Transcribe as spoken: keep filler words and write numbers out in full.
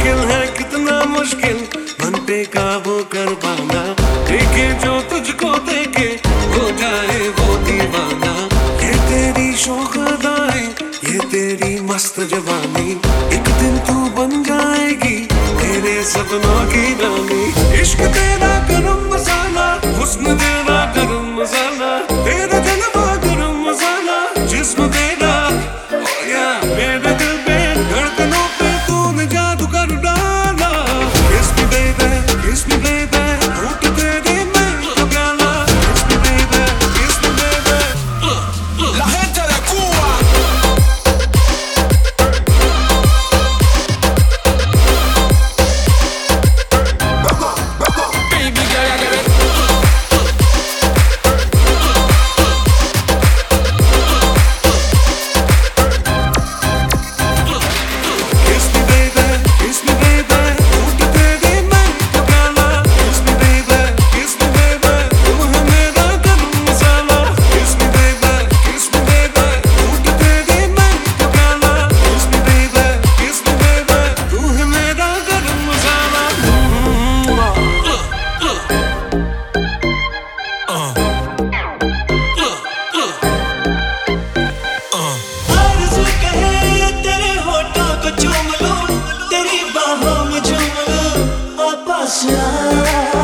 मुश्किल है कितना मुश्किल मन पे काबू कर पाना, देखे जो तुझको देखे हो जाए वो दीवाना। ये तेरी शौक अदाएं, ये तेरी मस्त जवानी, एक दिन तू बन जाएगी तेरे सपनों की रानी। इश्क तेरा गरम मसाला, हुस्न तेरा गरम मसाला, तेरा जलवा गरम मसाला, जिस्म तेरा oh yeah, मेरे दिल पे धड़कनों पे तूने जादू कर डाला। Kiss me baby, kiss me baby, होठ तेरे में तो प्याला। Kiss me baby, kiss me baby, La gente de Cuba. Baby girl, I get it. kiss me baby, kiss me baby, होठ तेरे में तो प्याला। Kiss me baby, kiss me baby, तू है मेरा गरम मसाला। Kiss me baby, kiss me baby, होठ तेरे में तो प्याला। Kiss me baby, kiss me baby, तू है मेरा गरम मसाला। आरज़ू कहे तेरे होठों को चूम लूं, तेरी बाहों में झूम लूं, आ पास आ।